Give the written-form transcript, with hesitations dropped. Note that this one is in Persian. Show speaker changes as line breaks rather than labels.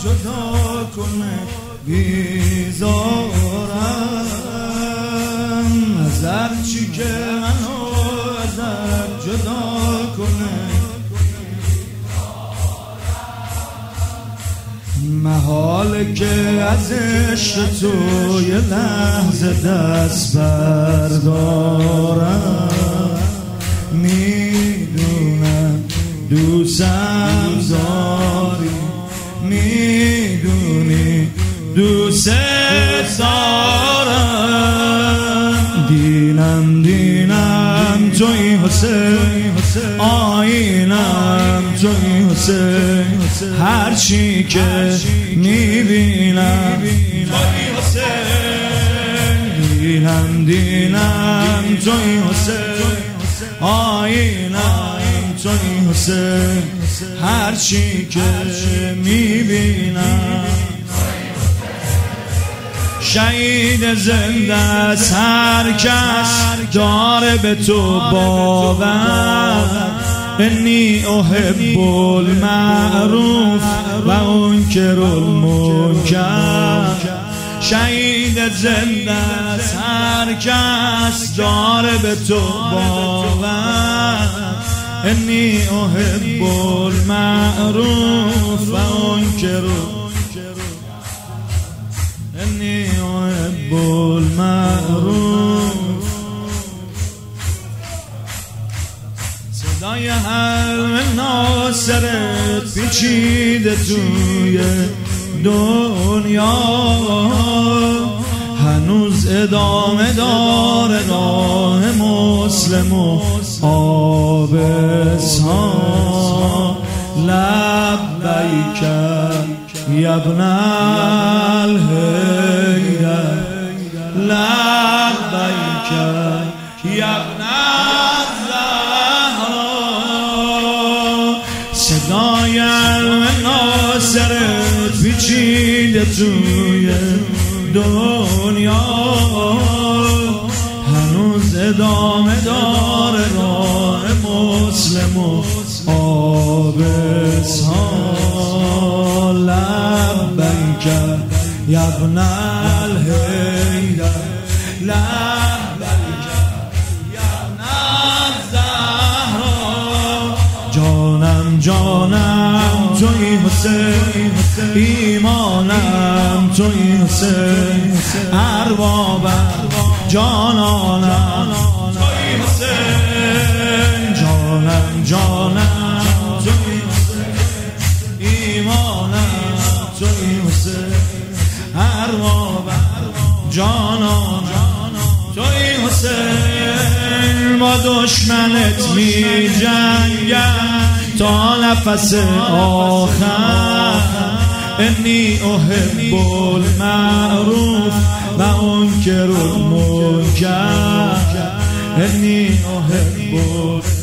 جدا کنه بیزارم، از هرچی که منو ازت جدا کنه. محاله که از عشق تو یه لحظه دست بردارم، میدونم دوستم داری، میدونی دوست دارم. دینم توی حسین، آینم توی حسین، هر چی که میبینم توی حسین. دینم توی حسین، آینم توی حسین، هر چی که میبینم. شهید زنده است هر کس داره به تو باور، انی احب المعروف و انکر المنکر. شهید زنده است هر کس داره به تو باور، انی احب المعروف و انکر، انی احب المعروف. صدای حلم ناصرت پیچیده توی دنیا، هنوز ادامه داره راه مسلم و آبسها. لبیک یا ابن الهیدر، لبیک یا ابن الزهرا. صدای علم ناصرت پیچیده توی دنیا، هنوز ادامه داره راه مسلم و آبسها. لبیک یا ابن الهیدر، لبیک یا ابن الزهرا. جانم توی حسین، ایمانم توی حسین، اربابم جانانم توی حسین. جانم توی حسین، ایمانم توی حسین، اربابم جانانم توی حسین. با دشمنت می جنگم تا نفس آخر، انی احب المعروف و انکر المنکر، انی احب